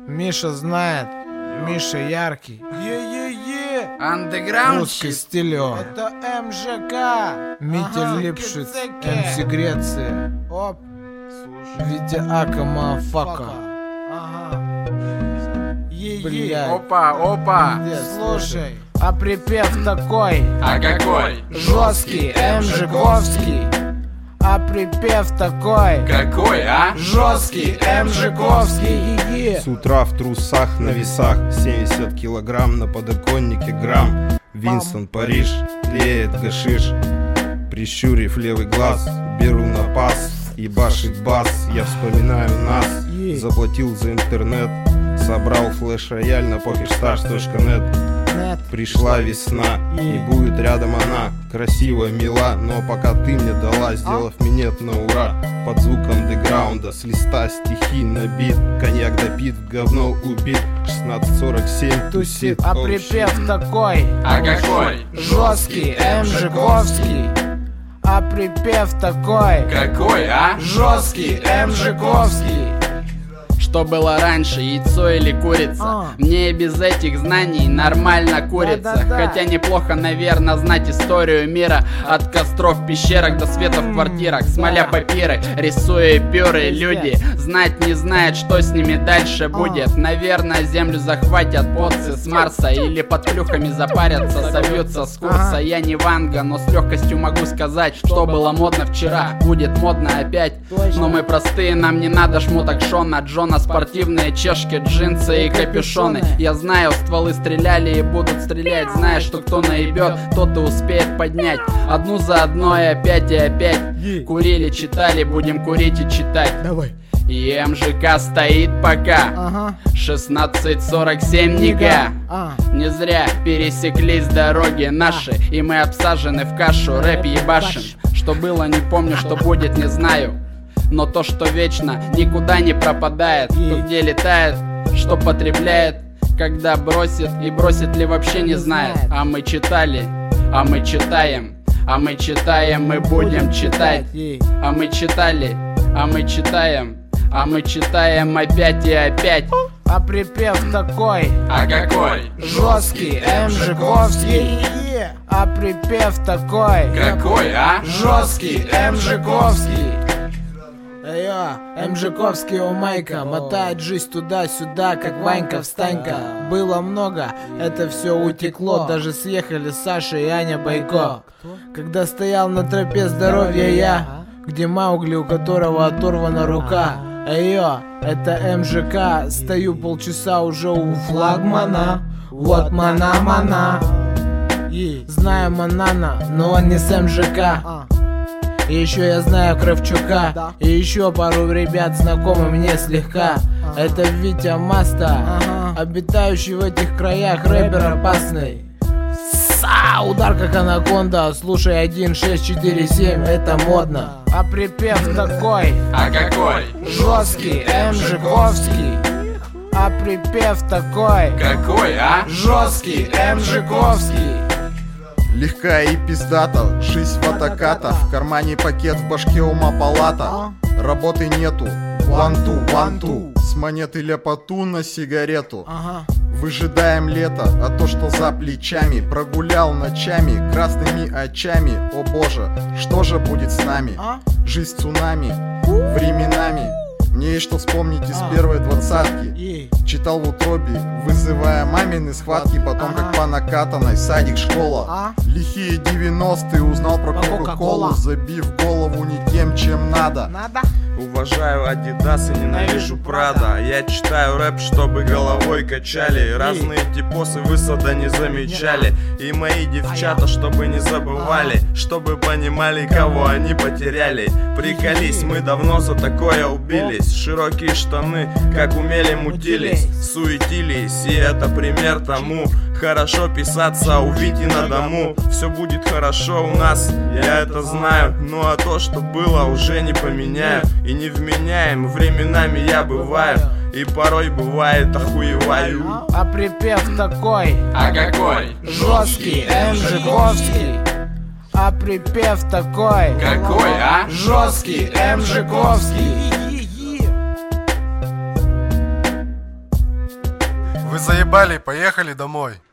Миша знает, Миша яркий. Андеграунд. Русский стилё. Это МЖК. Митя Липшиц, МС Греция. Оп. Витя Ака, мафака. Блядь. Опа. Слушай, а припев такой. А какой? Жесткий, МЖКовский. А припев такой. Какой, а? Жесткий, МЖКовский. С утра в трусах на весах 70 килограмм, на подоконнике грамм. Винстон, Париж, тлеет гашиш. Прищурив левый глаз, беру на пас. Ебашит бас, я вспоминаю нас. Заплатил за интернет, собрал флеш-рояль на pokerstars.net. Пришла весна, и будет рядом она. Красиво, мила, но пока ты мне дала, сделав минет на ура. Под звук андеграунда, с листа стихи набит. Коньяк допит, в говно убит. 16:47 тусит. А припев такой. А какой? Жесткий, МЖКовский. А припев такой. Какой, а? Жесткий, МЖКовский. Что было раньше, яйцо или курица? Мне и без этих знаний нормально курица. Да-да-да. Хотя неплохо, наверное, знать историю мира. От костров в пещерах до света в квартирах. Смоля папиры, рисуя пюры. Люди знать не знают, что с ними дальше будет. Наверное, землю захватят поцы с Марса. Или под клюхами запарятся, собьются с курса. Я не Ванга, но с легкостью могу сказать, что было модно вчера, будет модно опять. Но мы простые, нам не надо шмоток Шона Джона. Спортивные чешки, джинсы и капюшоны. Я знаю, стволы стреляли и будут стрелять. Зная, что кто наебет, тот и успеет поднять. Одну за одной, опять и опять. Курили, читали, будем курить и читать. Давай. И МЖК стоит пока. 16:47 нига. Не зря пересеклись дороги наши, и мы обсажены в кашу, рэп ебашим. Что было, не помню, что будет, не знаю. Но то, что вечно, никуда не пропадает. Кто где летает, что потребляет, когда бросит и бросит ли вообще не знает. А мы читали, а мы читаем, а мы читаем, мы будем читать. А мы читали, а мы читаем, а мы читаем опять и опять. А припев такой. А какой? Жесткий, МЖКовский. А припев такой. Какой, а? Жесткий, МЖКовский. МЖКовский у Майка мотает жизнь туда-сюда, как Ванька встанька. Было много, это все утекло. Даже съехали Саша и Аня Байко. Когда стоял на тропе здоровья я, где Маугли, у которого оторвана рука. Это МЖК. Стою полчаса уже у флагмана. Вот мана-мана. Знаю Манана, но он не с МЖК. И еще я знаю Кравчука. И еще пару ребят знакомы мне слегка. Это Витя Маста, обитающий в этих краях рэпер опасный. Удар как анаконда. Слушай 1, 6, 4, 7, это модно. А припев такой. А какой? Жесткий, МЖКовский. А припев такой. Какой, а? Жесткий, МЖКовский. Легка и пиздата, жизнь в атаката. В кармане пакет, в башке ума палата. Работы нету, one-two. С монеты ляпоту на сигарету. Выжидаем лето, а то, что за плечами. Прогулял ночами, красными очами. О боже, что же будет с нами? Жизнь цунами, временами. Мне есть что вспомнить из первой двадцатки. Читал в утробе, вызывая мамины схватки. Потом как по накатанной, садик, школа. Лихие 90-е, узнал про Кока-Колу. Забив голову не тем, чем надо. Уважаю Adidas и ненавижу Prada. Я читаю рэп, чтобы головой качали. Разные типосы высота не замечали. И мои девчата, чтобы не забывали, чтобы понимали, кого они потеряли. Приколись, мы давно за такое убились. Широкие штаны, как умели, мутились, суетились. И это пример тому. Хорошо писаться у Вити на дому. Все будет хорошо у нас, я это знаю. Ну а то, что было, уже не поменяю. И не вменяем, временами я бываю. И порой бывает охуеваю. А припев такой. А какой? Жесткий, МЖКовский. А припев такой. Какой, а? Жесткий, МЖКовский. вы заебали, поехали домой.